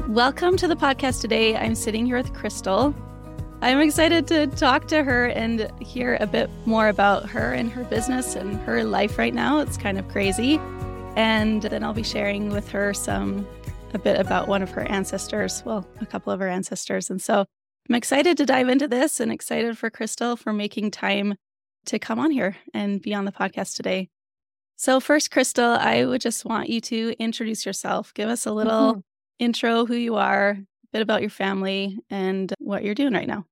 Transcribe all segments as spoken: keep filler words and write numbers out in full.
Welcome to the podcast today. I'm sitting here with Crystal. I'm excited to talk to her and hear a bit more about her and her business and her life right now. It's kind of crazy. And then I'll be sharing with her some a bit about one of her ancestors, well, a couple of her ancestors. And so I'm excited to dive into this and excited for Crystal for making time to come on here and be on the podcast today. So first, Crystal, I would just want you to introduce yourself. Give us a little mm-hmm. intro, who you are, a bit about your family, and what you're doing right now.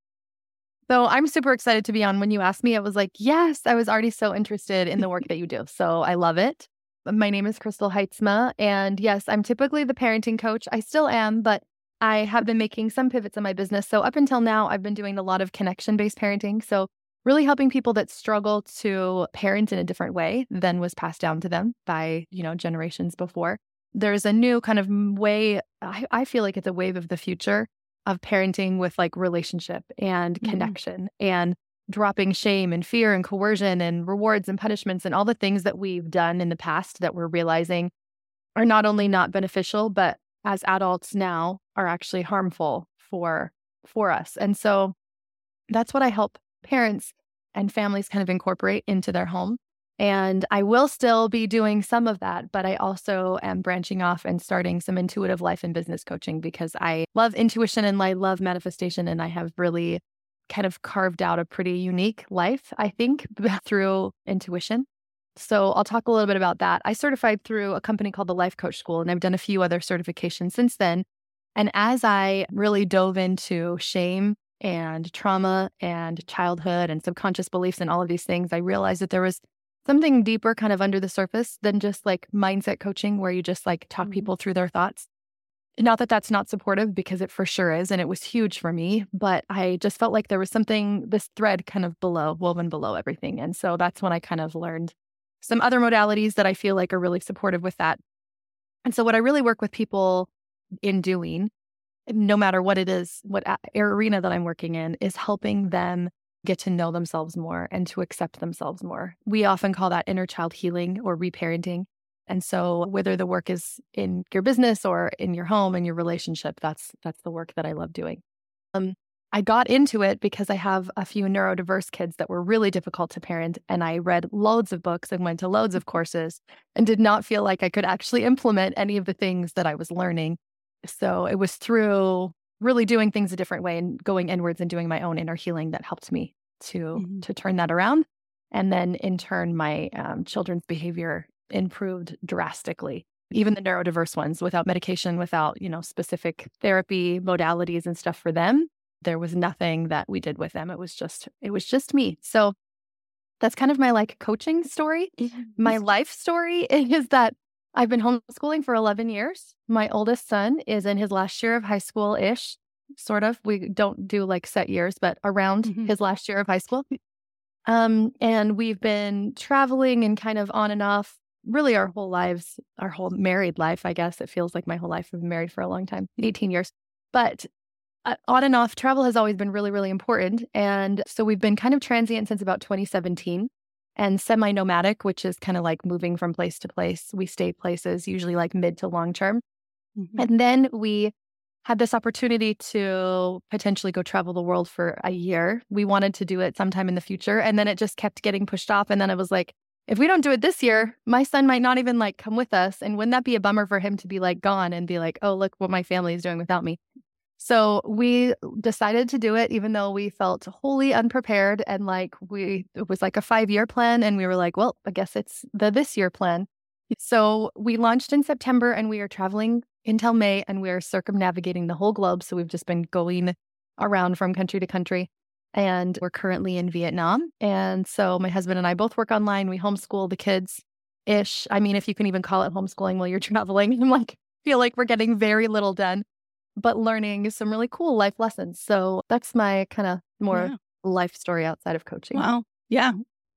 So I'm super excited to be on. When you asked me, I was like, yes, I was already so interested in the work that you do. So I love it. My name is Crystal Heitzma. And yes, I'm typically the parenting coach. I still am, but I have been making some pivots in my business. So up until now, I've been doing a lot of connection-based parenting. So really helping people that struggle to parent in a different way than was passed down to them by, you know, generations before. There's a new kind of way, I, I feel like it's a wave of the future of parenting with like relationship and mm-hmm. connection and dropping shame and fear and coercion and rewards and punishments and all the things that we've done in the past that we're realizing are not only not beneficial, but as adults now are actually harmful for, for us. And so that's what I help parents and families kind of incorporate into their home. And I will still be doing some of that, but I also am branching off and starting some intuitive life and business coaching because I love intuition and I love manifestation. And I have really kind of carved out a pretty unique life, I think, through intuition. So I'll talk a little bit about that. I certified through a company called the Life Coach School, and I've done a few other certifications since then. And as I really dove into shame and trauma and childhood and subconscious beliefs and all of these things, I realized that there was something deeper kind of under the surface than just like mindset coaching where you just like talk mm-hmm. people through their thoughts. Not that that's not supportive, because it for sure is. And it was huge for me, but I just felt like there was something, this thread kind of below, woven below everything. And so that's when I kind of learned some other modalities that I feel like are really supportive with that. And so what I really work with people in doing, no matter what it is, what arena that I'm working in, is helping them get to know themselves more and to accept themselves more. We often call that inner child healing or reparenting. And so whether the work is in your business or in your home and your relationship, that's that's the work that I love doing. Um, I got into it because I have a few neurodiverse kids that were really difficult to parent. And I read loads of books and went to loads of courses and did not feel like I could actually implement any of the things that I was learning. So it was through really doing things a different way and going inwards and doing my own inner healing that helped me to mm-hmm. to turn that around. And then in turn, my um, children's behavior improved drastically. Even the neurodiverse ones, without medication, without, you know, specific therapy modalities and stuff for them, there was nothing that we did with them. It was just, it was just me. So that's kind of my like coaching story. My life story is that I've been homeschooling for eleven years. My oldest son is in his last year of high school-ish, sort of. We don't do like set years, but around mm-hmm. his last year of high school. Um, and we've been traveling and kind of on and off really our whole lives, our whole married life, I guess. It feels like my whole life. I've been married for a long time, eighteen years. But uh, on and off, travel has always been really, really important. And so we've been kind of transient since about twenty seventeen. And semi-nomadic, which is kind of like moving from place to place. We stay places, usually like mid to long term. Mm-hmm. And then we had this opportunity to potentially go travel the world for a year. We wanted to do it sometime in the future. And then it just kept getting pushed off. And then I was like, if we don't do it this year, my son might not even like come with us. And wouldn't that be a bummer for him to be like gone and be like, oh, look what my family is doing without me. So we decided to do it, even though we felt wholly unprepared. And like we, it was like a five year plan. And we were like, well, I guess it's the this year plan. So we launched in September and we are traveling until May and we are circumnavigating the whole globe. So we've just been going around from country to country. And we're currently in Vietnam. And so my husband and I both work online. We homeschool the kids ish. I mean, if you can even call it homeschooling while you're traveling, I'm like, feel like we're getting very little done, but learning some really cool life lessons. So that's my kind of more yeah. life story outside of coaching. Wow. Yeah.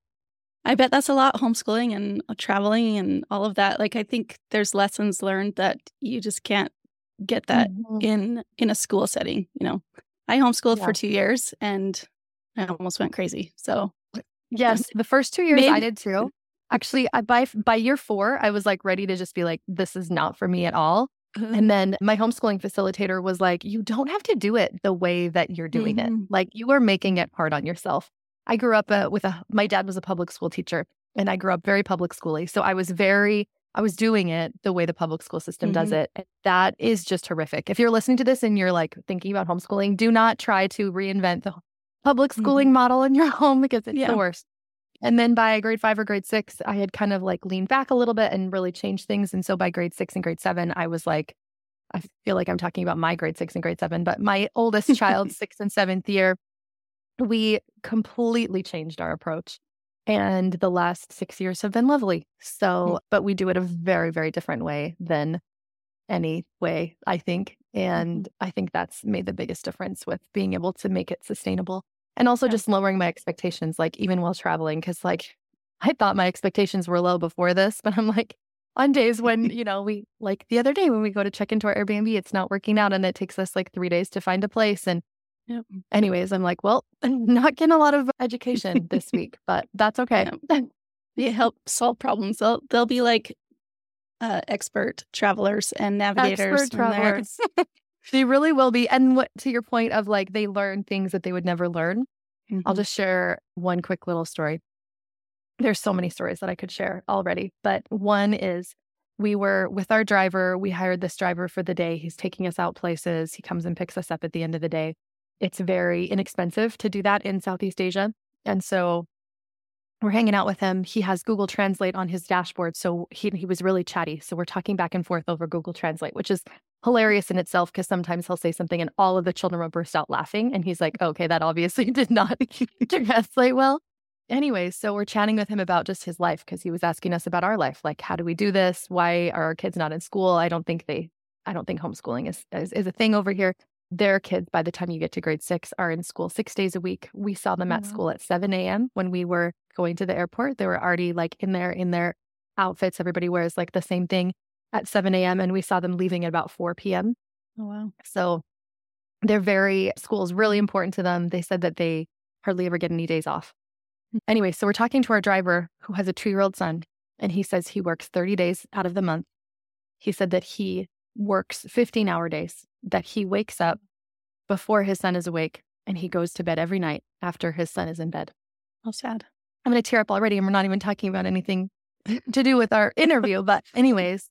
I bet that's a lot, homeschooling and traveling and all of that. Like, I think there's lessons learned that you just can't get that mm-hmm. in in a school setting. You know, I homeschooled yeah. for two years and I almost went crazy. So yes, the first two years maybe. I did too. Actually, I, by by year four, I was like ready to just be like, this is not for me at all. And then my homeschooling facilitator was like, you don't have to do it the way that you're doing Mhm. it. Like, you are making it hard on yourself. I grew up uh, with a, my dad was a public school teacher, and I grew up very public schooly. So I was very, I was doing it the way the public school system does Mhm. it. And that is just horrific. If you're listening to this and you're like thinking about homeschooling, do not try to reinvent the public schooling Mhm. model in your home, because it's Yeah. the worst. And then by grade five or grade six, I had kind of like leaned back a little bit and really changed things. And so by grade six and grade seven, I was like, I feel like I'm talking about my grade six and grade seven, but my oldest child, sixth and seventh year, we completely changed our approach. And the last six years have been lovely. So, but we do it a very, very different way than any way, I think. And I think that's made the biggest difference with being able to make it sustainable. And also Yeah. just lowering my expectations, like even while traveling, because like I thought my expectations were low before this, but I'm like, on days when, you know, we like the other day when we go to check into our Airbnb, it's not working out and it takes us like three days to find a place. And Yep. anyways, I'm like, well, I'm not getting a lot of education this week, but that's okay. They help solve problems. They'll they'll be like uh, expert travelers and navigators. Expert when they're- travelers. They really will be. And what, to your point of like, they learn things that they would never learn. I'll Mhm. just share one quick little story. There's so many stories that I could share already, but one is we were with our driver. We hired this driver for the day. He's taking us out places. He comes and picks us up at the end of the day. It's very inexpensive to do that in Southeast Asia. And so we're hanging out with him. He has Google Translate on his dashboard. So he, he was really chatty. So we're talking back and forth over Google Translate, which is hilarious in itself, because sometimes he'll say something and all of the children will burst out laughing. And he's like, okay, that obviously did not translate well. Anyways, so we're chatting with him about just his life, because he was asking us about our life. Like, how do we do this? Why are our kids not in school? I don't think they, I don't think homeschooling is, is, is a thing over here. Their kids, by the time you get to grade six, are in school six days a week. We saw them at Wow. school at seven a.m. When we were going to the airport. They were already like in their, in their outfits. Everybody wears like the same thing at seven a.m. And we saw them leaving at about four p.m. Oh, wow. So they're very, school is really important to them. They said that they hardly ever get any days off. Anyway, so we're talking to our driver who has a two-year-old son, and he says he works thirty days out of the month. He said that he works fifteen-hour days, that he wakes up before his son is awake, and he goes to bed every night after his son is in bed. How sad. I'm going to tear up already, and we're not even talking about anything to do with our interview. But anyways,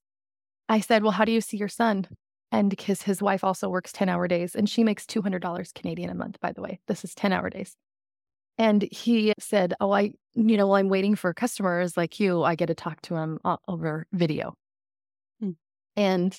I said, well, how do you see your son? And because his wife also works ten-hour days, and she makes two hundred dollars Canadian a month, by the way. This is ten-hour days. And he said, oh, I, you know, while I'm waiting for customers like you, I get to talk to him uh, over video. Hmm. And,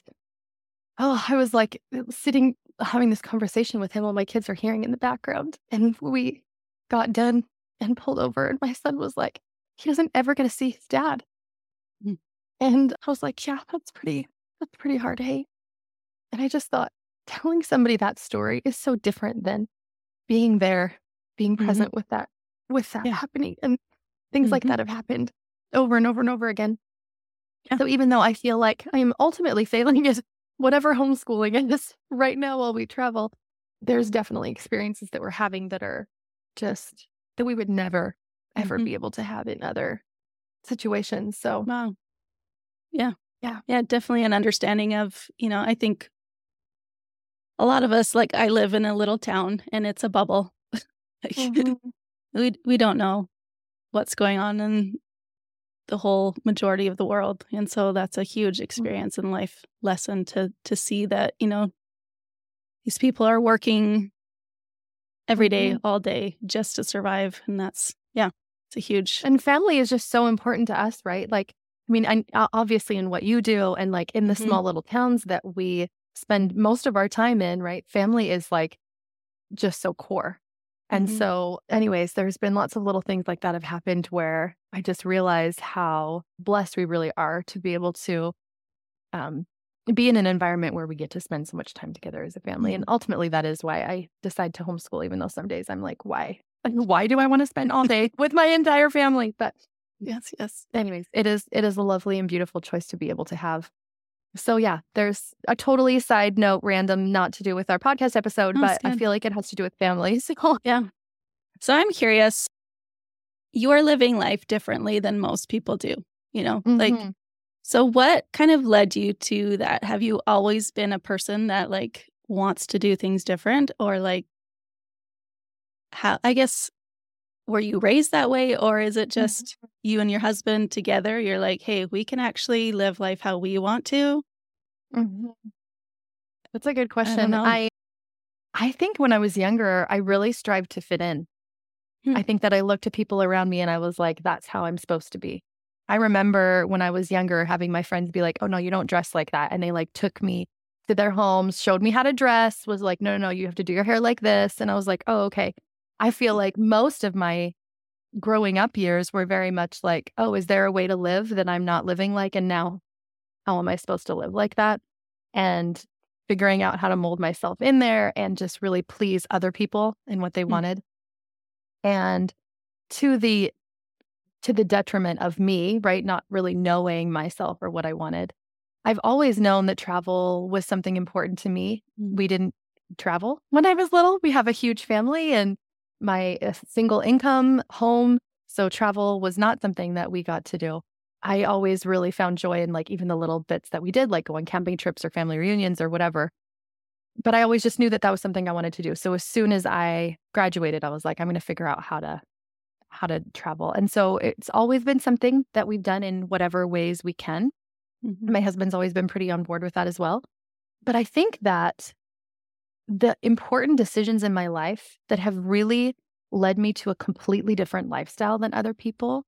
oh, I was like sitting, having this conversation with him while my kids are hearing in the background. And we got done and pulled over. And my son was like, he doesn't ever get to see his dad. Hmm. And I was like, yeah, that's pretty, that's pretty hard to hate. And I just thought, telling somebody that story is so different than being there, being Mhm. present with that, with that Yeah. happening. And things like Mhm. that have happened over and over and over again. Yeah. So even though I feel like I am ultimately failing at whatever homeschooling is right now while we travel, there's definitely experiences that we're having that are just, that we would never, ever Mhm. be able to have in other situations. So Wow. Yeah. Yeah. Yeah, definitely an understanding of, you know, I think a lot of us, like I live in a little town and it's a bubble. Like, Mhm. we we don't know what's going on in the whole majority of the world. And so that's a huge experience and life lesson to to see that, you know, these people are working every day, Mhm. all day just to survive. And that's, yeah, it's a huge. And family is just so important to us, right? Like, I mean, I, o- obviously in what you do and like in the Mhm. small little towns that we spend most of our time in, right? Family is like just so core. And Mhm. so anyways, there's been lots of little things like that have happened where I just realized how blessed we really are to be able to um, be in an environment where we get to spend so much time together as a family. And ultimately that is why I decide to homeschool, even though some days I'm like, why? Like, why do I want to spend all day with my entire family? But Yes, yes. anyways, it is it is a lovely and beautiful choice to be able to have. So yeah, there's a totally side note, random, not to do with our podcast episode, Oh, but that's I good. feel like it has to do with families. So Yeah. So I'm curious, you are living life differently than most people do, you know, like, Mhm. So what kind of led you to that? Have you always been a person that like wants to do things different, or like how, I guess, were you raised that way, or is it just you and your husband together? You're like, hey, we can actually live life how we want to. Mm-hmm. That's a good I don't question. know. I I think when I was younger, I really strived to fit in. Hmm. I think that I looked at people around me and I was like, that's how I'm supposed to be. I remember when I was younger having my friends be like, oh no, you don't dress like that. And they like took me to their homes, showed me how to dress, was like, no, no, no, you have to do your hair like this. And I was like, oh, okay. I feel like most of my growing up years were very much like, oh, is there a way to live that I'm not living like? And now how am I supposed to live like that? And figuring out how to mold myself in there and just really please other people and what they Hmm. wanted. And to the to the detriment of me, right? Not really knowing myself or what I wanted. I've always known that travel was something important to me. Mm. We didn't travel when I was little. We have a huge family and my uh, single income home. So travel was not something that we got to do. I always really found joy in like even the little bits that we did, like going camping trips or family reunions or whatever. But I always just knew that that was something I wanted to do. So as soon as I graduated, I was like, I'm going to figure out how to how to travel. And so it's always been something that we've done in whatever ways we can. Mhm. My husband's always been pretty on board with that as well. But I think that the important decisions in my life that have really led me to a completely different lifestyle than other people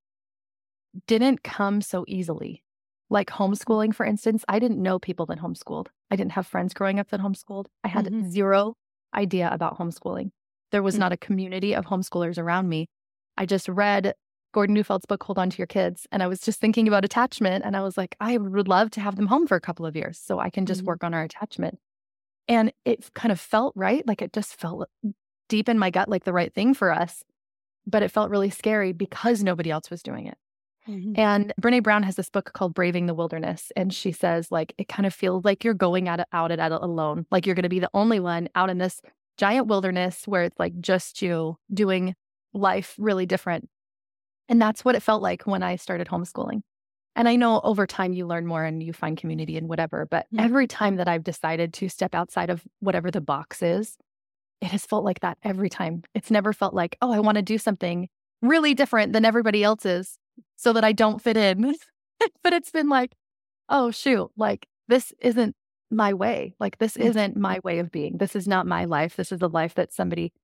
didn't come so easily. Like homeschooling, for instance, I didn't know people that homeschooled. I didn't have friends growing up that homeschooled. I had Mhm. zero idea about homeschooling. There was Mm. not a community of homeschoolers around me. I just read Gordon Neufield's book, Hold On to Your Kids. And I was just thinking about attachment. And I was like, I would love to have them home for a couple of years so I can just Mhm. work on our attachment. And it kind of felt right. Like it just felt deep in my gut, like the right thing for us. But it felt really scary because nobody else was doing it. Mhm. And Brene Brown has this book called Braving the Wilderness. And she says, like, it kind of feels like you're going at it, out at it alone. Like you're going to be the only one out in this giant wilderness where it's like just you doing life really different. And that's what it felt like when I started homeschooling. And I know over time you learn more and you find community and whatever. But Mhm. every time that I've decided to step outside of whatever the box is, it has felt like that every time. It's never felt like, oh, I want to do something really different than everybody else's so that I don't fit in. But it's been like, oh, shoot, like this isn't my way. Like this Mhm. isn't my way of being. This is not my life. This is the life that somebody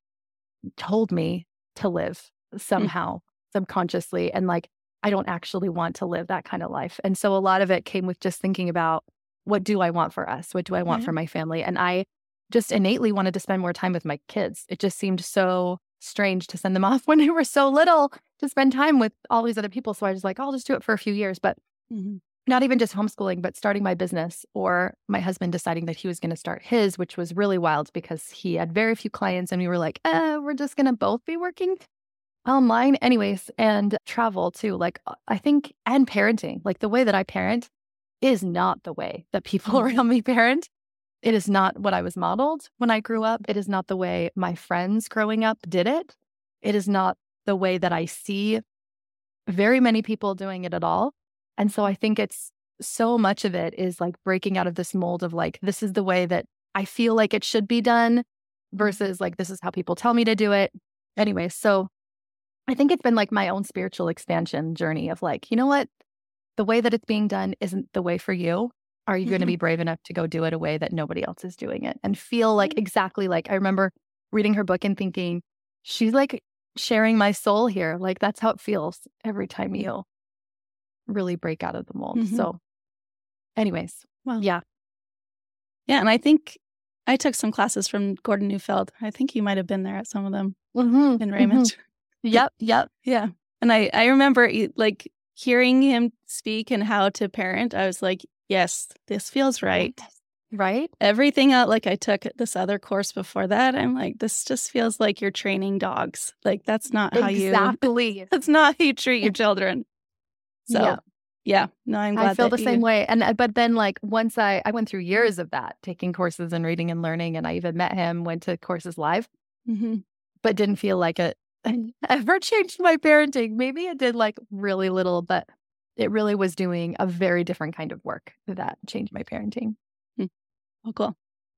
told me to live somehow, subconsciously. And like, I don't actually want to live that kind of life. And so a lot of it came with just thinking about what do I want for us? What do I want Right. for my family? And I just innately wanted to spend more time with my kids. It just seemed so strange to send them off when they were so little to spend time with all these other people. So I was like, I'll just do it for a few years. But Mhm. not even just homeschooling, but starting my business or my husband deciding that he was going to start his, which was really wild because he had very few clients and we were like, uh, we're just going to both be working online anyways, and travel too. Like uh, I think, and parenting, like the way that I parent is not the way that people Mhm. around me parent. It is not what I was modeled when I grew up. It is not the way my friends growing up did it. It is not the way that I see very many people doing it at all. And so I think it's so much of it is like breaking out of this mold of like, this is the way that I feel like it should be done versus like, this is how people tell me to do it. Anyway, so I think it's been like my own spiritual expansion journey of like, you know what? The way that it's being done isn't the way for you. Are you going to Mhm. be brave enough to go do it a way that nobody else is doing it and feel like exactly like I remember reading her book and thinking, she's like sharing my soul here. Like that's how it feels every time you really break out of the mold. Mhm. So, anyways, Wow. yeah. Yeah, and I think I took some classes from Gordon Neufeld. I think you might have been there at some of them Mm-hmm, in Raymond. Yep, yep. Yeah. And I, I remember e- like hearing him speak and how to parent. I was like, yes, this feels right. Yes. Right? Everything out, like I took this other course before that. I'm like, this just feels like you're training dogs. Like that's not how you, Exactly. that's not how you treat your children. So Yeah. yeah, no, I'm glad I feel that the you, same way. And uh, but then like once I I went through years of that, taking courses and reading and learning, and I even met him, went to courses live, Mhm. but didn't feel like it ever changed my parenting. Maybe it did like really little, but it really was doing a very different kind of work that changed my parenting. Hmm. Oh, cool.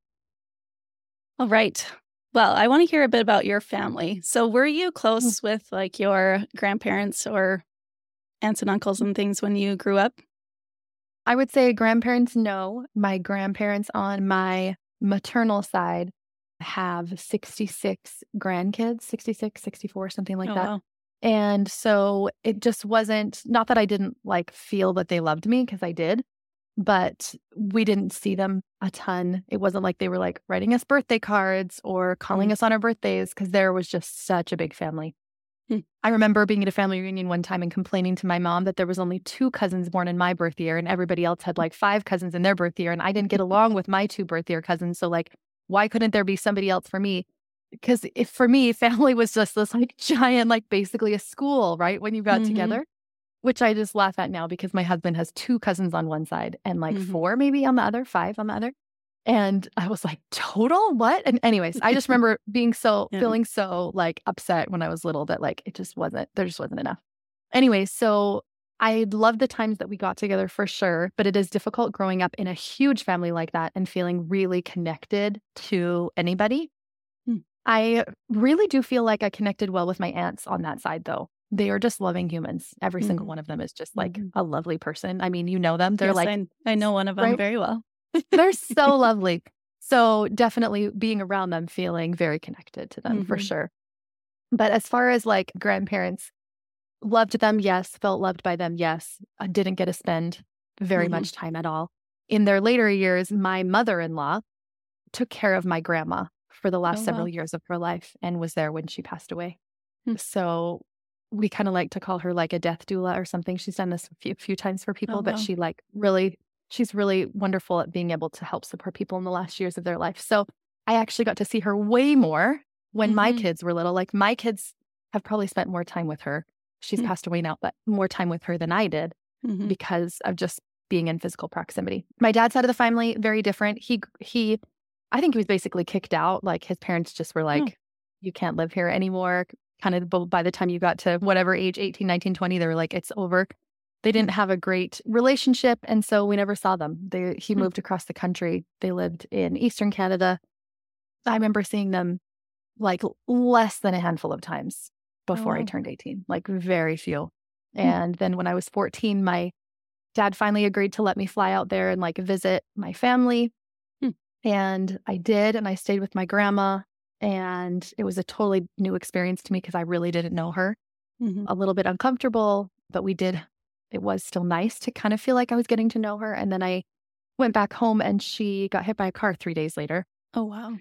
All right. Well, I want to hear a bit about your family. So were you close mm. with like your grandparents or aunts and uncles and things when you grew up? I would say grandparents, no. My grandparents on my maternal side have sixty-six grandkids, sixty-six, sixty-four, something like oh, that. Wow. And so it just wasn't, not that I didn't like feel that they loved me, because I did, but we didn't see them a ton. It wasn't like they were like writing us birthday cards or calling mm. us on our birthdays, because there was just such a big family. Mm. I remember being at a family reunion one time and complaining to my mom that there was only two cousins born in my birth year and everybody else had like five cousins in their birth year. And I didn't get along with my two birth year cousins. So like, why couldn't there be somebody else for me? Because if for me, family was just this like giant, like basically a school, right? When you got mm-hmm. together, which I just laugh at now because my husband has two cousins on one side and like mm-hmm. four maybe on the other, five on the other. And I was like, total what? And anyways, I just remember being so, yeah. feeling so like upset when I was little that like, it just wasn't, there just wasn't enough. Anyway, so I love the times that we got together for sure, but it is difficult growing up in a huge family like that and feeling really connected to anybody. Hmm. I really do feel like I connected well with my aunts on that side though. They are just loving humans. Every mm-hmm. single one of them is just like mm-hmm. a lovely person. I mean, you know them. They're yes, like, I, I know one of them right? very well. They're so lovely. So definitely being around them, feeling very connected to them mm-hmm. for sure. But as far as like grandparents, loved them, yes. Felt loved by them, yes. I didn't get to spend very mm-hmm. much time at all. In their later years, my mother-in-law took care of my grandma for the last oh, several wow. years of her life and was there when she passed away. Hmm. So we kind of like to call her like a death doula or something. She's done this a few, few times for people, oh, but wow. she like really, she's really wonderful at being able to help support people in the last years of their life. So I actually got to see her way more when mm-hmm. my kids were little. Like my kids have probably spent more time with her. She's mm-hmm. passed away now, but more time with her than I did mm-hmm. because of just being in physical proximity. My dad's side of the family, very different. He, he, I think he was basically kicked out. Like his parents just were like, oh. you can't live here anymore. Kind of by the time you got to whatever age, eighteen, nineteen, twenty, they were like, it's over. They didn't have a great relationship. And so we never saw them. They, he moved across the country. They lived in Eastern Canada. I remember seeing them like less than a handful of times before oh, wow. I turned eighteen, like very few. And then when I was fourteen, my dad finally agreed to let me fly out there and like visit my family. Hmm. And I did. And I stayed with my grandma. And it was a totally new experience to me because I really didn't know her. Mm-hmm. A little bit uncomfortable, but we did. It was still nice to kind of feel like I was getting to know her. And then I went back home and she got hit by a car three days later. Oh, wow.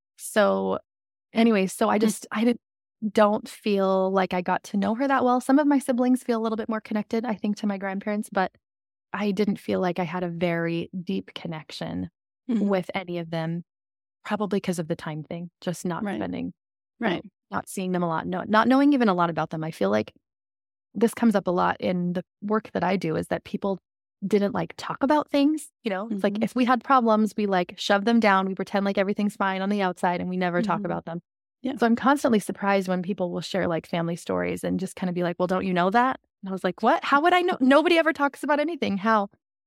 So anyway, so I just, I didn't, don't feel like I got to know her that well. Some of my siblings feel a little bit more connected, I think, to my grandparents, but I didn't feel like I had a very deep connection mm-hmm. with any of them. Probably because of the time thing, just not right. spending, right, not seeing them a lot, no, not knowing even a lot about them. I feel like this comes up a lot in the work that I do is that people didn't like talk about things. You know, mm-hmm. it's like if we had problems, we like shove them down. We pretend like everything's fine on the outside and we never mm-hmm. talk about them. Yeah. So I'm constantly surprised when people will share like family stories and just kind of be like, well, don't you know that? And I was like, what? How would I know? Nobody ever talks about anything. How?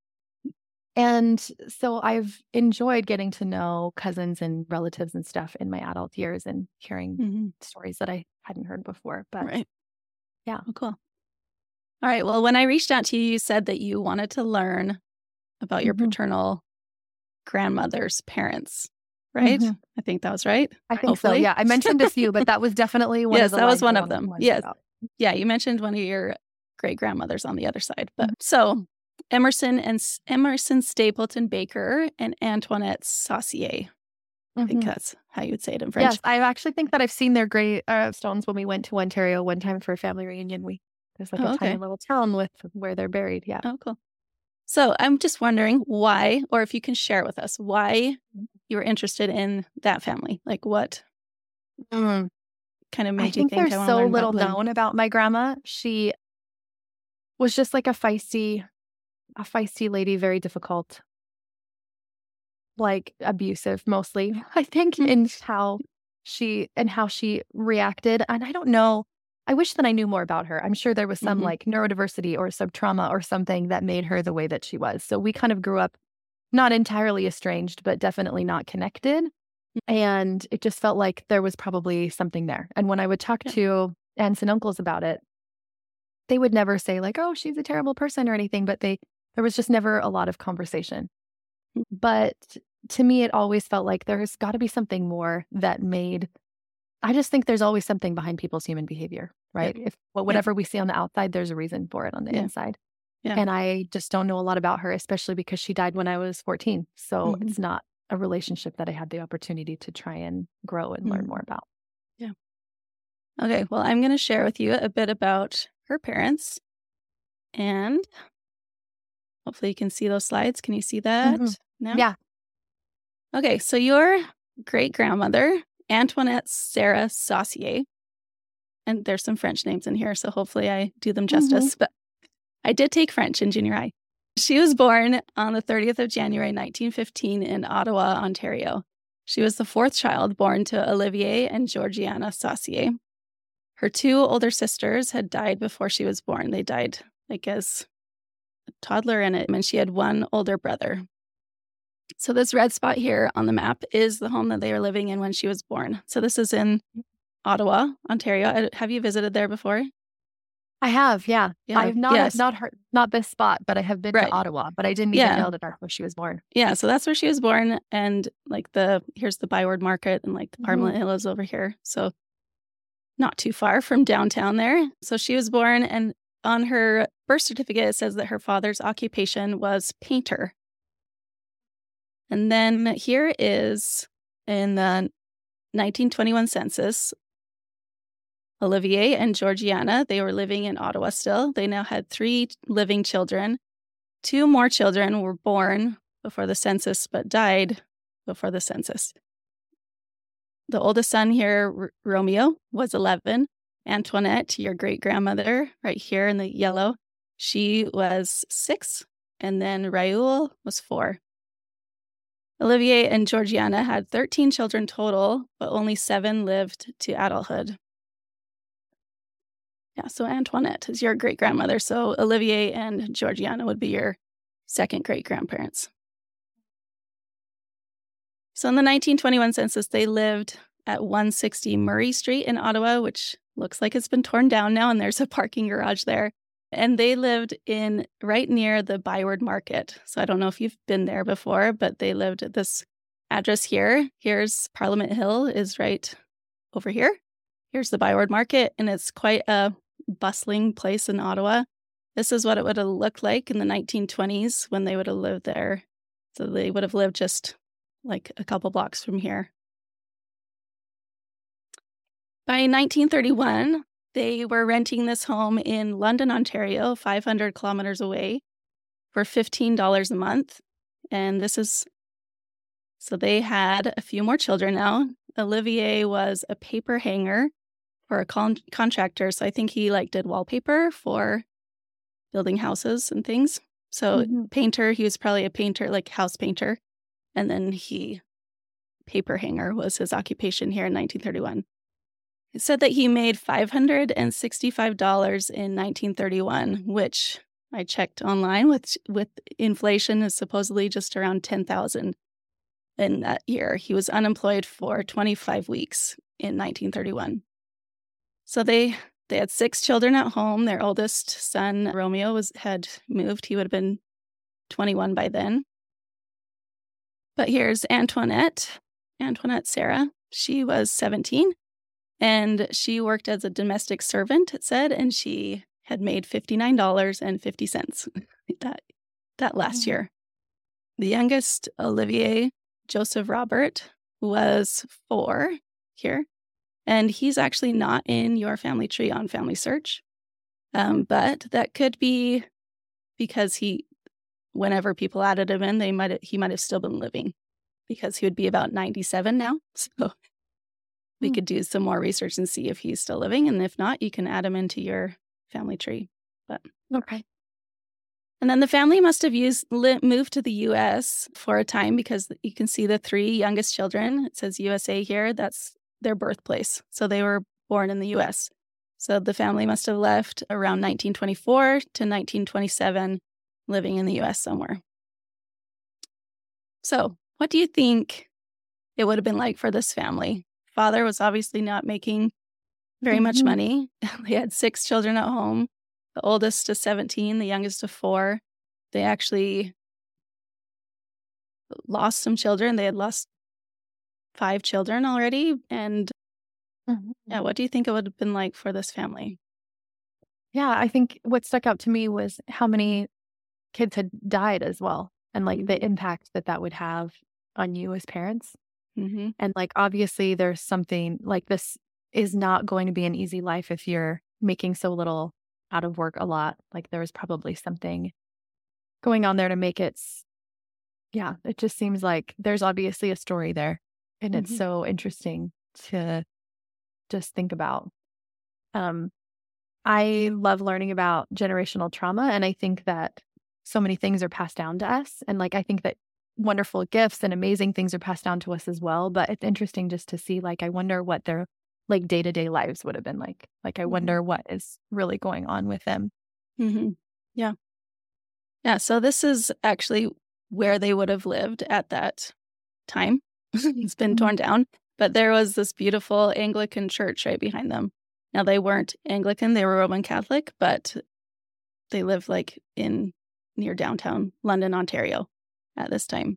And so I've enjoyed getting to know cousins and relatives and stuff in my adult years and hearing mm-hmm. stories that I hadn't heard before. But right. yeah. Oh, cool. All right. Well, when I reached out to you, you said that you wanted to learn about mm-hmm. your paternal grandmother's parents, right? Mm-hmm. I think that was right. I think Hopefully. so. Yeah. I mentioned a few, but that was definitely one yes, of the that was one of them. Yes. About. Yeah. You mentioned one of your great grandmothers on the other side. But mm-hmm. so Emerson and Emerson Stapleton Baker and Antoinette Saucier. Mm-hmm. I think that's how you would say it in French. Yes, I actually think that I've seen their great uh, stones when we went to Ontario one time for a family reunion. We There's like oh, a okay. tiny little town with where they're buried. Yeah. Oh, cool. So I'm just wondering why, or if you can share with us, why you were interested in that family. Like what mm. kind of made I you think, think there's I so learn little about known about my grandma. She was just like a feisty, a feisty lady, very difficult, like abusive mostly, I think, mm-hmm. in how she and how she reacted. And I don't know, I wish that I knew more about her. I'm sure there was some Mhm. like neurodiversity or some trauma or something that made her the way that she was. So we kind of grew up not entirely estranged, but definitely not connected. And it just felt like there was probably something there. And when I would talk Yeah. to aunts and uncles about it, they would never say like, oh, she's a terrible person or anything, but they there was just never a lot of conversation. But to me, it always felt like there's got to be something more that made, I just think there's always something behind people's human behavior, right? Yeah. If well, whatever we see on the outside, there's a reason for it on the Yeah. inside. Yeah. And I just don't know a lot about her, especially because she died when I was fourteen. So Mhm. it's not a relationship that I had the opportunity to try and grow and learn Mhm. more about. Yeah. Okay, well, I'm going to share with you a bit about her parents, and hopefully you can see those slides. Can you see that Mhm. now? Yeah. Okay, so your great-grandmother, Antoinette Sarah Saucier, and there's some French names in here, so hopefully I do them Mhm. justice, but I did take French in junior high. She was born on the thirtieth of January, nineteen fifteen in Ottawa, Ontario. She was the fourth child born to Olivier and Georgiana Saucier. Her two older sisters had died before she was born. They died, like, as a toddler, and it meant she had one older brother. So this red spot here on the map is the home that they were living in when she was born. So this is in Ottawa, Ontario. Uh, Have you visited there before? I have, yeah. Yeah. I have not Yes. not heard not this spot, but I have been Right. to Ottawa, but I didn't Yeah. even know that that's where she was born. Yeah, so that's where she was born, and, like, the here's the Byward Market, and, like, the Mhm. Parliament Hill is over here, so not too far from downtown there. So she was born, and on her birth certificate, it says that her father's occupation was painter. And then here is in the nineteen twenty-one census, Olivier and Georgiana, they were living in Ottawa still. They now had three living children. Two more children were born before the census, but died before the census. The oldest son here, R- Romeo, was eleven. Antoinette, your great-grandmother, right here in the yellow, she was six. And then Raoul was four. Olivier and Georgiana had thirteen children total, but only seven lived to adulthood. Yeah, so Antoinette is your great-grandmother. So Olivier and Georgiana would be your second great-grandparents. So in the nineteen twenty-one census, they lived at one sixty Murray Street in Ottawa, which looks like it's been torn down now, and there's a parking garage there. And they lived in right near the Byward Market. So I don't know if you've been there before, but they lived at this address here. Here's Parliament Hill is right over here. Here's the Byward Market, and it's quite a bustling place in Ottawa. This is what it would have looked like in the nineteen twenties when they would have lived there. So they would have lived just like a couple blocks from here. By nineteen thirty-one, they were renting this home in London, Ontario, five hundred kilometers away, for fifteen dollars a month. And this is, so they had a few more children now. Olivier was a paper hanger for a con- contractor. So I think he like did wallpaper for building houses and things. So Mhm. painter, he was probably a painter, like house painter. And then he, paper hanger was his occupation here in nineteen thirty-one. It said that he made five hundred sixty-five dollars in nineteen thirty-one, which I checked online with with inflation is supposedly just around ten thousand dollars in that year. He was unemployed for twenty-five weeks in nineteen thirty-one. So they they had six children at home. Their oldest son, Romeo, was had moved. He would have been twenty-one by then. But here's Antoinette, Antoinette Sarah. She was seventeen. And she worked as a domestic servant, it said, and she had made fifty-nine dollars and fifty cents that, that last Mhm. year. The youngest, Olivier Joseph Robert, was four here, and he's actually not in your family tree on Family Search. Um, but that could be because he, whenever people added him in, they might he might have still been living, because he would be about ninety-seven now. So we Hmm. could do some more research and see if he's still living. And if not, you can add him into your family tree. But Okay. and then the family must have used li- moved to the U S for a time, because you can see the three youngest children. It says U S A here. That's their birthplace. So they were born in the U S. So the family must have left around nineteen twenty-four to nineteen twenty-seven, living in the U S somewhere. So what do you think it would have been like for this family? Father was obviously not making very much Mhm. money. They had six children at home. The oldest is seventeen, the youngest of four. They actually lost some children. They had lost five children already. And Mhm. yeah, what do you think it would have been like for this family? Yeah, I think what stuck out to me was how many kids had died as well, and, like, the impact that that would have on you as parents. Mm-hmm. And, like, obviously, there's something like, this is not going to be an easy life if you're making so little out of work a lot. Like, there was probably something going on there to make it s yeah, it just seems like there's obviously a story there, and it's Mm-hmm. so interesting to just think about. Um, I love learning about generational trauma, and I think that so many things are passed down to us, and, like, I think that wonderful gifts and amazing things are passed down to us as well, but it's interesting just to see, like, I wonder what their, like, day-to-day lives would have been like. Like, I Mm-hmm. wonder what is really going on with them. Mm-hmm. Yeah. Yeah. So this is actually where they would have lived at that time. It's been Mhm. torn down, but there was this beautiful Anglican church right behind them. Now, they weren't Anglican, they were Roman Catholic, but they lived like in near downtown London, Ontario at this time.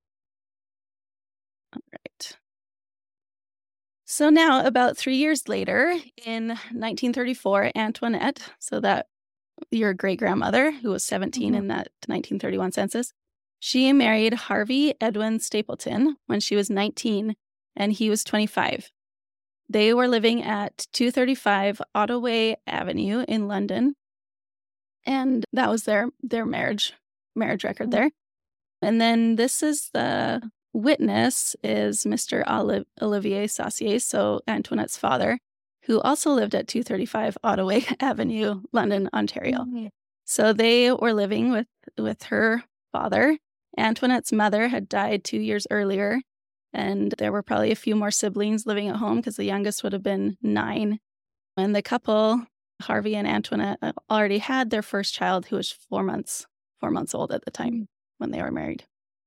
All right. So now, about three years later, in nineteen thirty-four, Antoinette, so that your great grandmother, who was seventeen Mhm. in that nineteen thirty-one census, she married Harvey Edwin Stapleton when she was nineteen and he was twenty-five. They were living at two thirty-five Ottaway Avenue in London, and that was their their marriage marriage record Mhm. there. And then this is the witness is Mister Oli- Olivier Saucier, so Antoinette's father, who also lived at two thirty-five Ottaway Avenue, London, Ontario. Mhm. So they were living with with her father. Antoinette's mother had died two years earlier, and there were probably a few more siblings living at home because the youngest would have been nine. And the couple, Harvey and Antoinette, uh, already had their first child, who was four months four months old at the time Mhm. when they were married.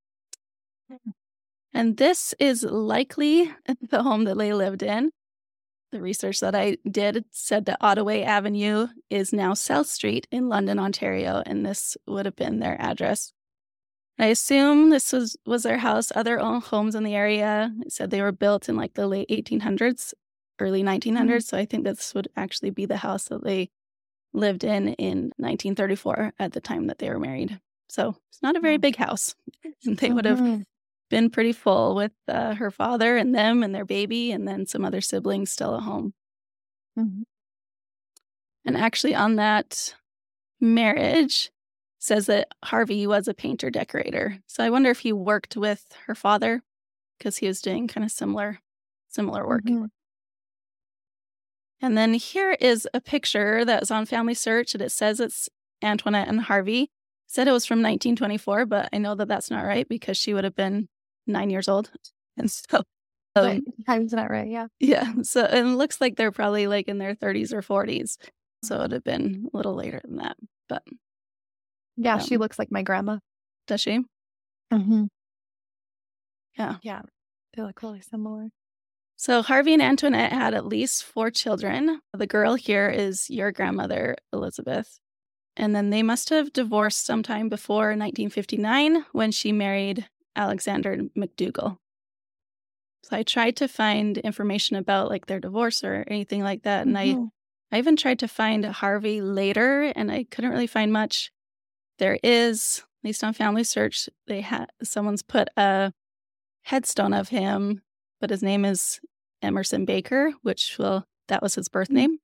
And this is likely the home that they lived in. The research that I did said that Ottaway Avenue is now South Street in London, Ontario, and this would have been their address. I assume this was, was their house. Other own homes in the area, it said they were built in like the late eighteen hundreds, early Mhm. nineteen hundreds. So I think this would actually be the house that they lived in in nineteen thirty-four at the time that they were married. So it's not a very Wow. big house. They would have Mhm. been pretty full with uh, her father and them and their baby, and then some other siblings still at home. Mhm. And actually, on that marriage, says that Harvey was a painter decorator. So I wonder if he worked with her father because he was doing kind of similar, similar work. Mhm. And then here is a picture that was on Family Search, and it says it's Antoinette and Harvey. Said it was from nineteen twenty-four, but I know that that's not right because she would have been nine years old. And so, Right. um, Time's not right, yeah. yeah, so and it looks like they're probably like in their thirties or forties. So it would have been a little later than that. But Yeah, she um, looks like my grandma. does she? Mhm. Yeah. Yeah, they look really similar. So Harvey and Antoinette had at least four children. The girl here is your grandmother, Elizabeth. And then they must have divorced sometime before nineteen fifty-nine when she married Alexander McDougall. So I tried to find information about like their divorce or anything like that. And I, Mhm. I even tried to find Harvey later and I couldn't really find much. There is, at least on Family Search, they had someone's put a headstone of him, but his name is Emerson Baker, which will that was his birth Mm. name.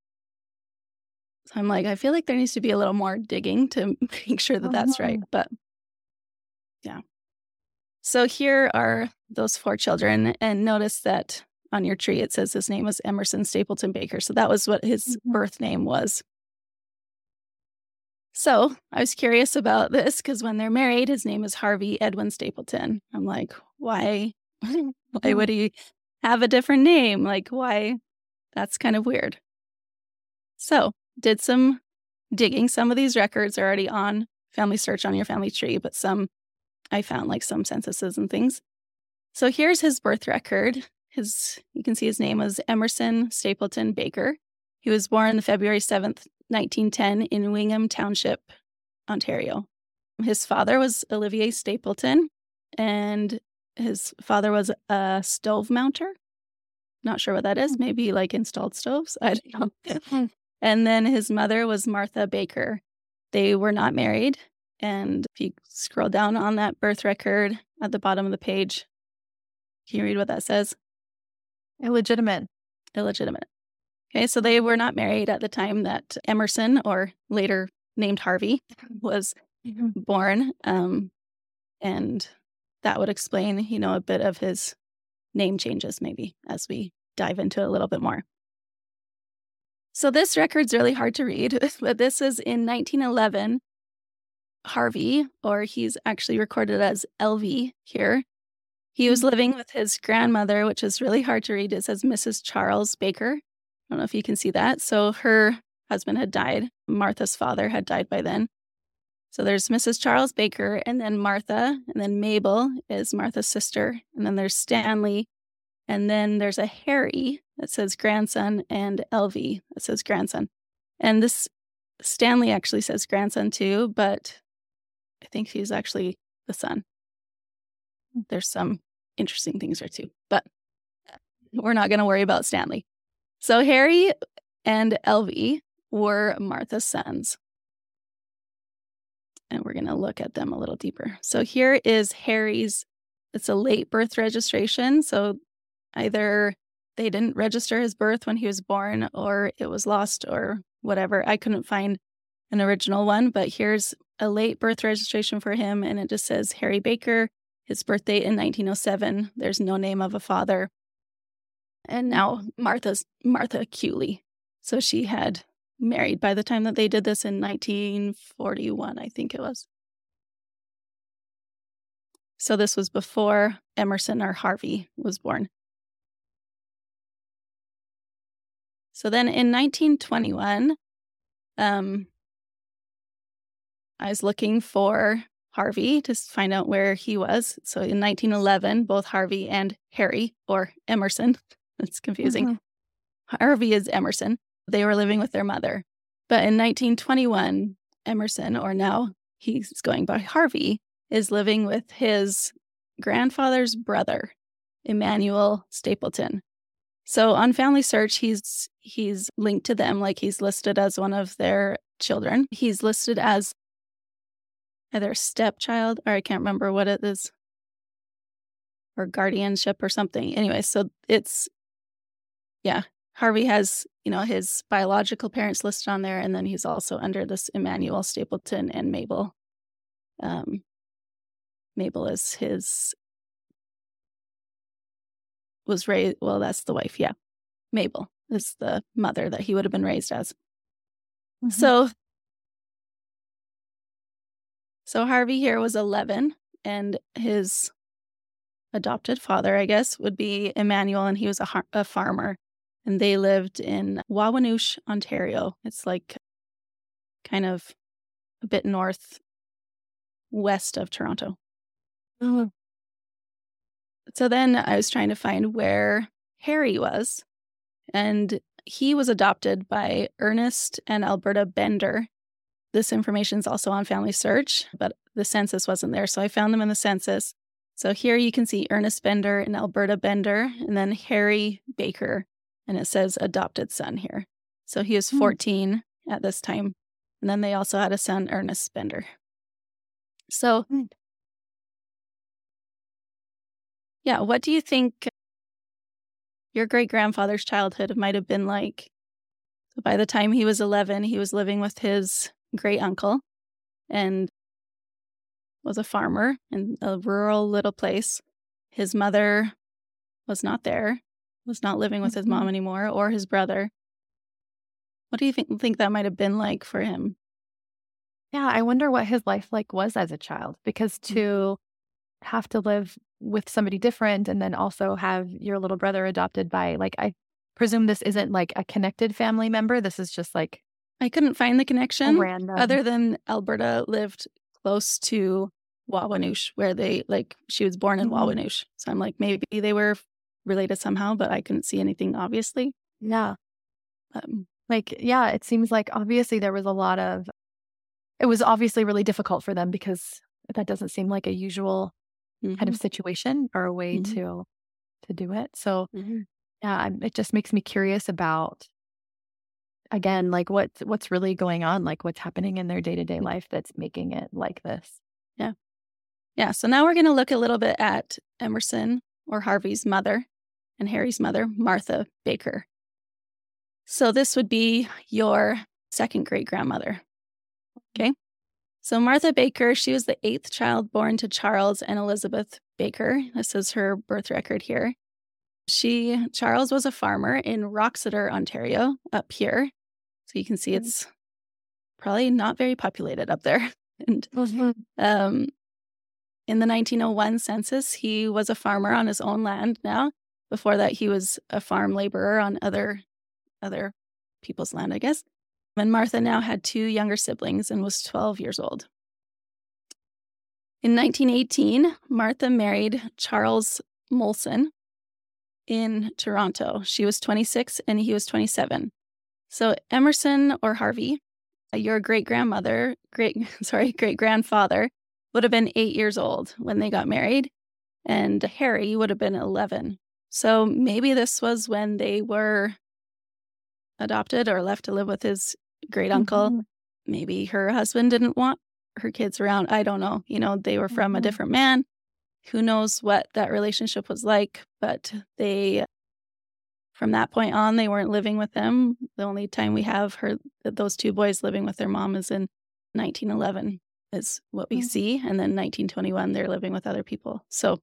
So I'm like, I feel like there needs to be a little more digging to make sure that that's right. Mhm. But yeah. So here are those four children. And notice that on your tree, it says his name was Emerson Stapleton Baker. So that was what his Mhm. birth name was. So I was curious about this because when they're married, his name is Harvey Edwin Stapleton. I'm like, why? Why Mhm. would he have a different name? Like, why? That's kind of weird. So, did some digging. Some of these records are already on Family Search on your family tree, but some I found, like some censuses and things. So here's his birth record. His you can see his name was Emerson Stapleton Baker. He was born February seventh, nineteen ten in Wingham Township, Ontario. His father was Olivier Stapleton, and his father was a stove mounter. Not sure what that is. Maybe like installed stoves. I don't know. And then his mother was Martha Baker. They were not married. And if you scroll down on that birth record at the bottom of the page, can you read what that says? Illegitimate. Illegitimate. Okay, so they were not married at the time that Emerson, or later named Harvey, was born. Um, and that would explain, you know, a bit of his name changes maybe as we dive into it a little bit more. So this record's really hard to read, but this is in nineteen eleven. Harvey, or he's actually recorded as L V here. He was living with his grandmother, which is really hard to read. It says Missus Charles Baker. I don't know if you can see that. So her husband had died. Martha's father had died by then. So there's Missus Charles Baker, and then Martha, and then Mabel is Martha's sister, and then there's Stanley, and then there's a Harry that says grandson, and L V that says grandson. And this Stanley actually says grandson too, but I think he's actually the son. There's some interesting things there too, but we're not going to worry about Stanley. So Harry and L V were Martha's sons. And we're going to look at them a little deeper. So here is Harry's, it's a late birth registration. So either they didn't register his birth when he was born, or it was lost, or whatever. I couldn't find an original one, but here's a late birth registration for him, and it just says Harry Baker, his birth date in nineteen oh seven. There's no name of a father. And now Martha's Martha Cooley. So she had married by the time that they did this in nineteen forty-one, I think it was. So this was before Emerson or Harvey was born. So then in nineteen twenty-one, um, I was looking for Harvey to find out where he was. So in nineteen eleven, both Harvey and Harry, or Emerson, it's confusing. Mm-hmm. Harvey is Emerson. They were living with their mother. But in nineteen twenty-one, Emerson, or now he's going by Harvey, is living with his grandfather's brother, Emmanuel Stapleton. So on Family Search, he's he's linked to them, like he's listed as one of their children. He's listed as either stepchild, or I can't remember what it is, or guardianship or something. Anyway, so it's, yeah, Harvey has, you know, his biological parents listed on there, and then he's also under this Emmanuel Stapleton and Mabel. Um, Mabel is his, was raised, well, that's the wife, yeah. Mabel is the mother that he would have been raised as. Mm-hmm. So, so Harvey here was eleven, and his adopted father, I guess, would be Emmanuel, and he was a, har- a farmer. And they lived in Wawanoosh, Ontario. It's like kind of a bit north west of Toronto. Mm-hmm. So then I was trying to find where Harry was, and he was adopted by Ernest and Alberta Bender. This information is also on Family Search, but the census wasn't there, so I found them in the census. So here you can see Ernest Bender and Alberta Bender, and then Harry Baker, and it says adopted son here. So he was fourteen mm. at this time, and then they also had a son, Ernest Bender. So, mm. yeah, what do you think your great-grandfather's childhood might have been like? So by the time he was eleven, he was living with his great-uncle and was a farmer in a rural little place. His mother was not there, was not living with mm-hmm. his mom anymore, or his brother. What do you think, think that might have been like for him? Yeah, I wonder what his life like was as a child, because to mm-hmm. have to live with somebody different and then also have your little brother adopted by, like, I presume this isn't like a connected family member. This is just like I couldn't find the connection random. other than Alberta lived close to Wawanoosh, where they, like, she was born in Mhm. Wawanoosh. So I'm like, maybe they were related somehow, but I couldn't see anything, obviously. Yeah. Um, Like, yeah, it seems like obviously there was a lot of, it was obviously really difficult for them because that doesn't seem like a usual kind mhm, of situation or a way mhm, to to do it. So mhm. yeah, I'm- it just makes me curious about, again, like what what's really going on, like what's happening in their day-to-day life that's making it like this. Yeah. Yeah. So now we're going to look a little bit at Emerson or Harvey's mother and Harry's mother, Martha Baker. So this would be your second great grandmother. Okay. So Martha Baker, she was the eighth child born to Charles and Elizabeth Baker. This is her birth record here. She, Charles was a farmer in Roxeter, Ontario, up here. So you can see it's probably not very populated up there. And um, in the nineteen oh one census, he was a farmer on his own land now. Before that, he was a farm laborer on other other people's land, I guess. And Martha now had two younger siblings and was twelve years old. In nineteen eighteen, Martha married Charles Molson in Toronto. She was twenty-six and he was twenty-seven. So Emerson or Harvey, your great-grandmother, great, sorry, great-grandfather, would have been eight years old when they got married, and Harry would have been eleven. So maybe this was when they were adopted or left to live with his great-uncle. Mhm. Maybe her husband didn't want her kids around. I don't know. You know, they were from a Mhm. different man. Who knows what that relationship was like, but they, from that point on, they weren't living with them. The only time we have her, those two boys living with their mom is in nineteen eleven is what we Mhm. see. And then nineteen twenty-one, they're living with other people. So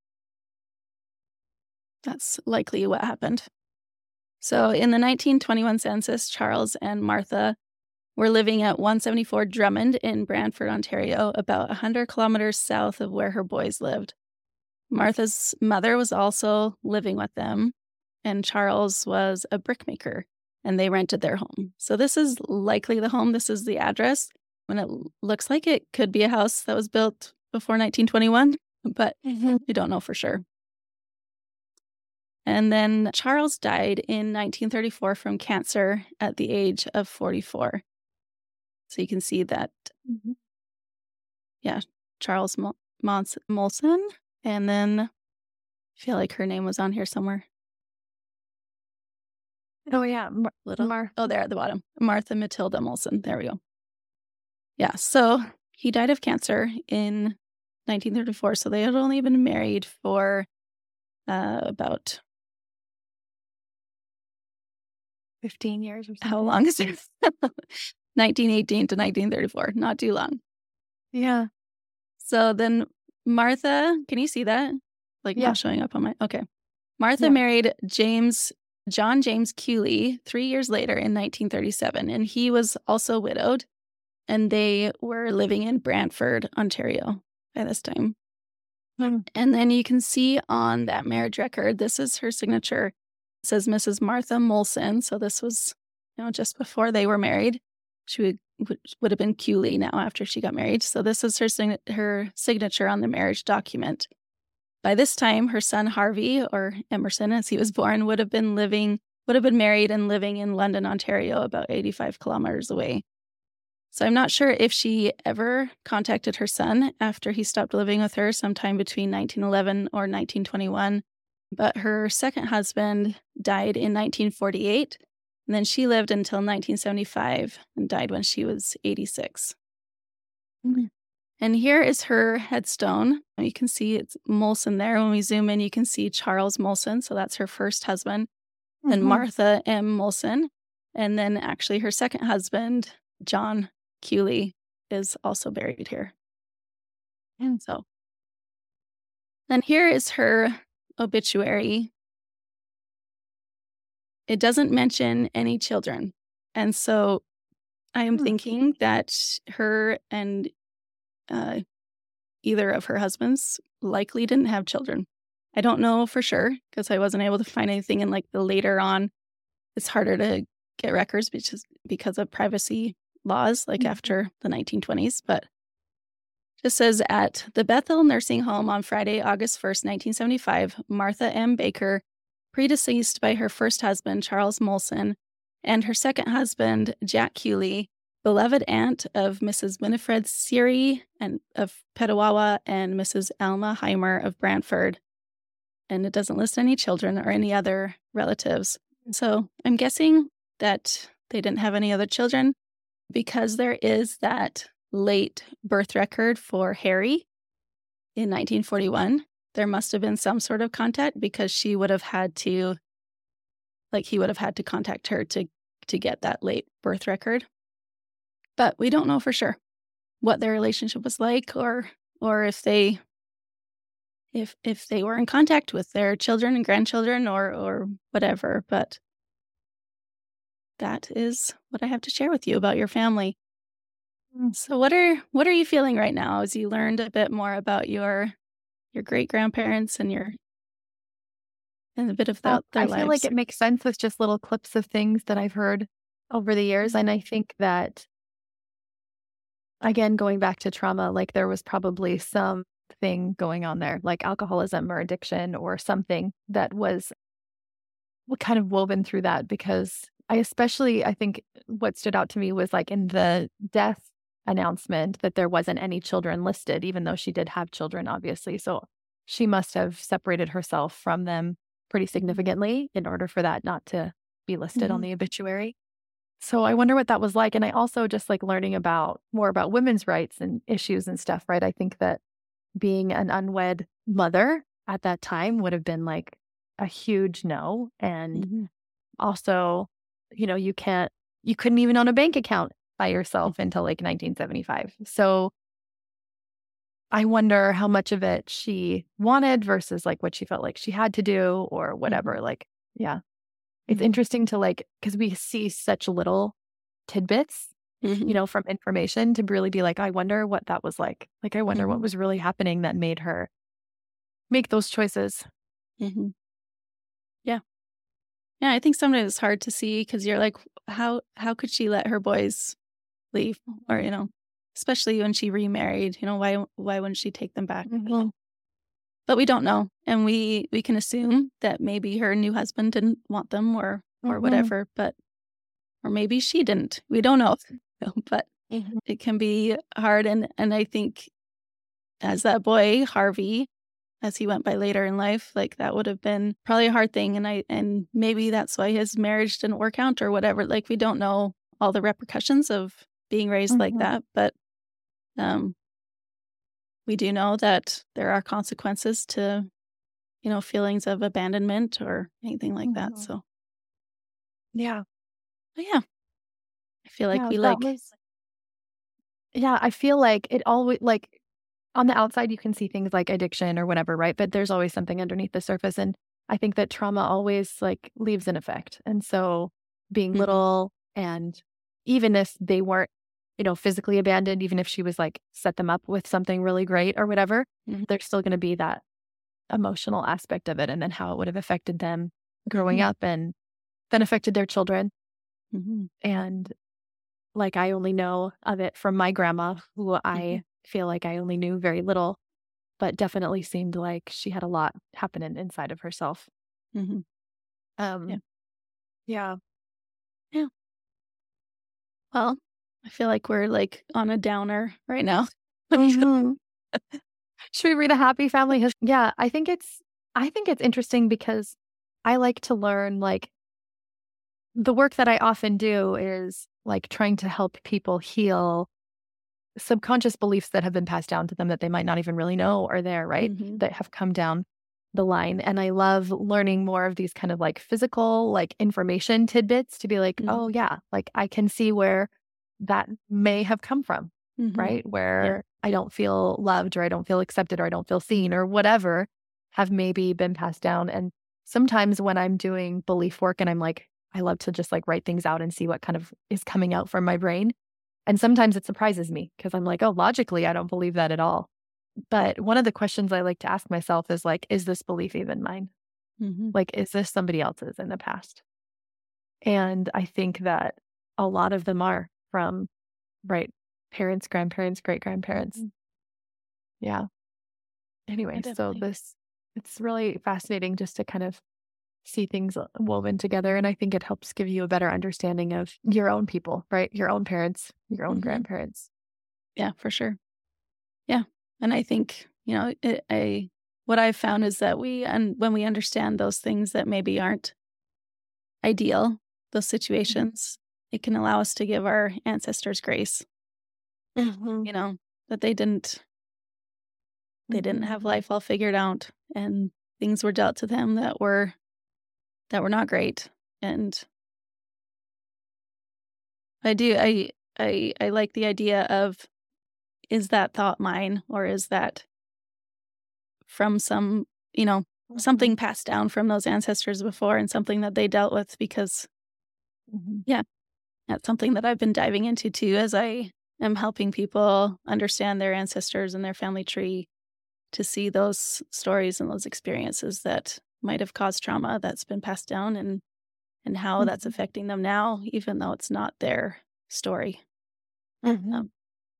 that's likely what happened. So in the nineteen twenty-one census, Charles and Martha were living at one seventy-four Drummond in Brantford, Ontario, about one hundred kilometers south of where her boys lived. Martha's mother was also living with them, and Charles was a brickmaker, and they rented their home. So this is likely the home. This is the address. And it looks like it could be a house that was built before nineteen twenty-one, but Mhm. we don't know for sure. And then Charles died in nineteen thirty-four from cancer at the age of forty-four. So you can see that, Mhm. yeah, Charles Mol- Mons- Molson. And then I feel like her name was on here somewhere. Oh yeah, Mar- Little. Mar- Oh, there at the bottom. Martha Matilda Molson. There we go. Yeah. So he died of cancer in nineteen thirty-four. So they had only been married for uh, about fifteen years or something. how long is it? nineteen eighteen to nineteen thirty-four. Not too long. Yeah. So then Martha, can you see that? Like Yeah. not showing up on my, okay. Martha Yeah. married James, John James Cooley three years later in nineteen thirty-seven. And he was also widowed. And they were living in Brantford, Ontario by this time. Mhm. And then you can see on that marriage record, this is her signature. It says Missus Martha Molson. So this was, you know, just before they were married. She would, would, would have been Cooley now after she got married. So this is her, sign- her signature on the marriage document. By this time, her son Harvey, or Emerson as he was born, would have been living, would have been married and living in London, Ontario, about eighty-five kilometers away. So I'm not sure if she ever contacted her son after he stopped living with her sometime between nineteen eleven or nineteen twenty-one. But her second husband died in nineteen forty-eight, and then she lived until nineteen seventy-five and died when she was eighty-six. Mhm. And here is her headstone. You can see it's Molson there. When we zoom in, you can see Charles Molson. So that's her first husband. And Mhm. Martha M. Molson. And then actually her second husband, John Cooley, is also buried here. And so then here is her obituary. It doesn't mention any children. And so I am Hmm. thinking that her and uh, either of her husbands likely didn't have children. I don't know for sure because I wasn't able to find anything in like the later on it's harder to get records because because of privacy laws, like Mhm. after the nineteen twenties. But just says at the Bethel Nursing Home on Friday, August first, nineteen seventy-five, Martha M. Baker, predeceased by her first husband, Charles Molson, and her second husband, Jack Hewley, beloved aunt of Missus Winifred Seary and of Petawawa and Missus Alma Heimer of Brantford. And it doesn't list any children or any other relatives. So I'm guessing that they didn't have any other children because there is that late birth record for Harry in nineteen forty-one. There must have been some sort of contact because she would have had to, like he would have had to contact her to to get that late birth record. But we don't know for sure what their relationship was like or or if they if if they were in contact with their children and grandchildren or or whatever. But that is what I have to share with you about your family. Mm. So what are what are you feeling right now as you learned a bit more about your your great grandparents and your and a bit Uh, about their I feel like lives? it makes sense with just little clips of things that I've heard over the years. And I think that, again, going back to trauma, like there was probably something going on there, like alcoholism or addiction or something that was kind of woven through that. Because I especially, I think what stood out to me was like in the death announcement that there wasn't any children listed, even though she did have children, obviously. So she must have separated herself from them pretty significantly in order for that not to be listed on Mhm. the obituary. So I wonder what that was like. And I also just like learning about more about women's rights and issues and stuff, right? I think that being an unwed mother at that time would have been like a huge no. And Mhm. also, you know, you can't, you couldn't even own a bank account by yourself until like nineteen seventy-five. So I wonder how much of it she wanted versus like what she felt like she had to do or whatever. Mhm. Like, yeah, it's Mhm. interesting to like, because we see such little tidbits, you Mhm. know, from information to really be like, I wonder what that was like. Like, I wonder what Mhm. was really happening that made her make those choices. Mhm. Yeah. Yeah, I think sometimes it's hard to see because you're like, how how could she let her boys leave? Or, you know, especially when she remarried, you know, why why wouldn't she take them back? Mhm. But we don't know, and we we can assume that maybe her new husband didn't want them or or Mhm. whatever, but or maybe she didn't. We don't know. But Mhm. it can be hard, and and I think as that boy, Harvey, as he went by later in life, like, that would have been probably a hard thing, and I and maybe that's why his marriage didn't work out or whatever, like, we don't know all the repercussions of being raised like Mhm. that, but, um, we do know that there are consequences to, you know, feelings of abandonment or anything like that, Mhm. so Yeah. but yeah, I feel like Yeah. we, That like was, yeah. I feel like it always, like, on the outside, you can see things like addiction or whatever, right? But there's always something underneath the surface. And I think that trauma always like leaves an effect. And so being Mhm, little and even if they weren't, you know, physically abandoned, even if she was like set them up with something really great or whatever, mhm, there's still going to be that emotional aspect of it. And then how it would have affected them growing mhm, up and then affected their children. mhm, And like I only know of it from my grandma, who mhm, I feel like I only knew very little but definitely seemed like she had a lot happening inside of herself. mhm, yeah, Um, yeah. yeah. Well, I feel like we're, like, on a downer right now. Mhm. Should we read a happy family history? Yeah, I think it's I think it's interesting because I like to learn like the work that I often do is like trying to help people heal subconscious beliefs that have been passed down to them that they might not even really know are there, right? Mhm, That have come down the line. And I love learning more of these kind of like physical, like information tidbits to be like, mhm, oh, yeah, like I can see where that may have come from, mhm. right? Yeah, Where I don't feel loved or I don't feel accepted or I don't feel seen or whatever have maybe been passed down. And sometimes when I'm doing belief work and I'm like, I love to just like write things out and see what kind of is coming out from my brain. And sometimes it surprises me because I'm like, oh, logically, I don't believe that at all. But one of the questions I like to ask myself is like, is this belief even mine? mhm, Like, is this somebody else's in the past? And I think that a lot of them are from, right, parents, grandparents, great-grandparents. Mm-hmm. Yeah. Anyway, Yeah, so definitely. this, it's really fascinating just to kind of see things woven together. And I think it helps give you a better understanding of your own people, right? Your own parents, your own Mm-hmm. grandparents. Yeah, for sure. Yeah. And I think, you know, it, I, what I've found is that we, and when we understand those things that maybe aren't ideal, those situations, it can allow us to give our ancestors grace, Mm-hmm. you know, that they didn't, they didn't have life all figured out, and things were dealt to them that were, that were not great. And I do, I, I, I like the idea of, is that thought mine, or is that from some, you know, something passed down from those ancestors before and something that they dealt with? Because, Mm-hmm. yeah, that's something that I've been diving into too, as I am helping people understand their ancestors and their family tree, to see those stories and those experiences that might have caused trauma that's been passed down, and and how Mm-hmm. that's affecting them now, even though it's not their story. Mm-hmm. Um,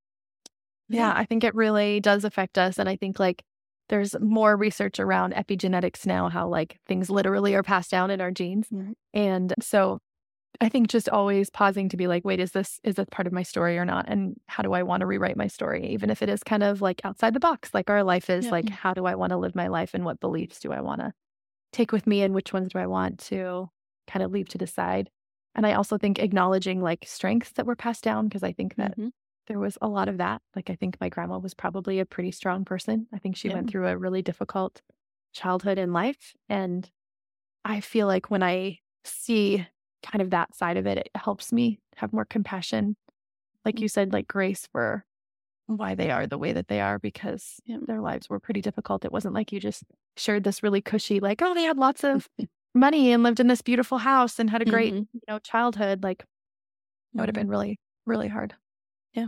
Yeah, yeah. I think it really does affect us. And I think like there's more research around epigenetics now, how like things literally are passed down in our genes. Mhm. And so I think just always pausing to be like, wait, is this, is this part of my story or not? And how do I want to rewrite my story? Even if it is kind of like outside the box, like our life is, Yeah. like, how do I want to live my life, and what beliefs do I want to take with me, and which ones do I want to kind of leave to decide? And I also think acknowledging like strengths that were passed down, because I think that Mhm. there was a lot of that. Like, I think my grandma was probably a pretty strong person. I think she Yeah. went through a really difficult childhood and life. And I feel like when I see kind of that side of it, it helps me have more compassion. Like you said, like grace for why they are the way that they are, because Yeah. their lives were pretty difficult. It wasn't like you just shared this really cushy, like, oh, they had lots of money and lived in this beautiful house and had a great, Mhm. you know, childhood. Like, that would have Mhm. been really, really hard. Yeah.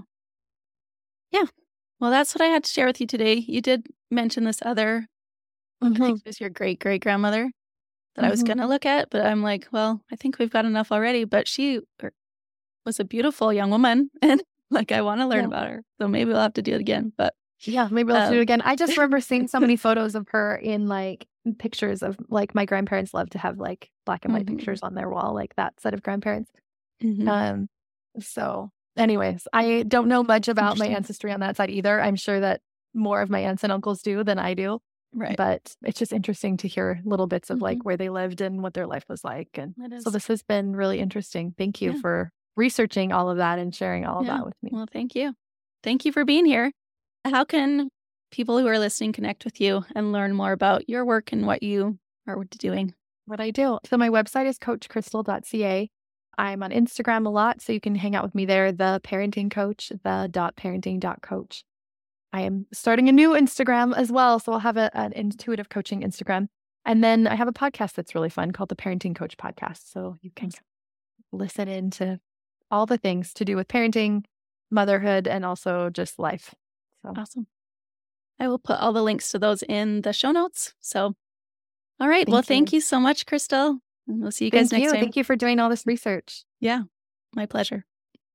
Yeah. Well, that's what I had to share with you today. You did mention this other, I think it was your great great grandmother, that I was Mhm. going to look at, but I'm like, well, I think we've got enough already. But she er, was a beautiful young woman, and like, I want to learn Yeah. about her. So maybe we'll have to do it again. But Yeah, maybe we'll have to do it um, again. I just remember seeing so many photos of her in like pictures of like my grandparents love to have like black and white Mhm. pictures on their wall, like that set of grandparents. Mhm. Um, so anyways, I don't know much about my Interesting. ancestry on that side either. I'm sure that more of my aunts and uncles do than I do, Right. but it's just interesting to hear little bits of like Mhm. where they lived and what their life was like. And It so is. this has been really interesting. Thank you Yeah. for researching all of that and sharing all of Yeah. that with me. Well, thank you. Thank you for being here. How can people who are listening connect with you and learn more about your work and what you are doing? What I do. So my website is coach crystal dot c a. I'm on Instagram a lot, so you can hang out with me there, the parenting coach, the dot parenting dot coach. I am starting a new Instagram as well, so I'll have a, an intuitive coaching Instagram. And then I have a podcast that's really fun called the Parenting Coach Podcast. So you can listen in to all the things to do with parenting, motherhood, and also just life. So Awesome. I will put all the links to those in the show notes. So, all right. Thank well, you. thank you so much, Crystal. And we'll see you guys Thank next you. time. Thank you for doing all this research. Yeah, my pleasure.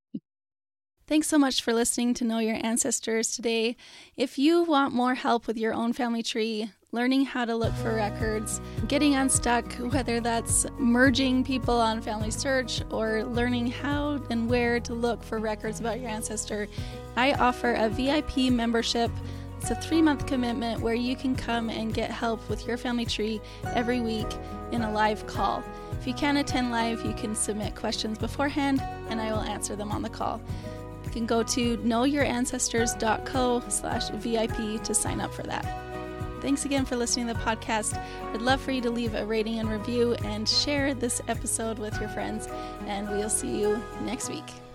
Thanks so much for listening to Know Your Ancestors today. If you want more help with your own family tree, learning how to look for records, getting unstuck, whether that's merging people on Family Search or learning how and where to look for records about your ancestor, I offer a V I P membership. It's a three-month commitment where you can come and get help with your family tree every week in a live call. If you can't attend live, you can submit questions beforehand and I will answer them on the call. You can go to know your ancestors dot co slash V I P to sign up for that. Thanks again for listening to the podcast. I'd love for you to leave a rating and review and share this episode with your friends, and we'll see you next week.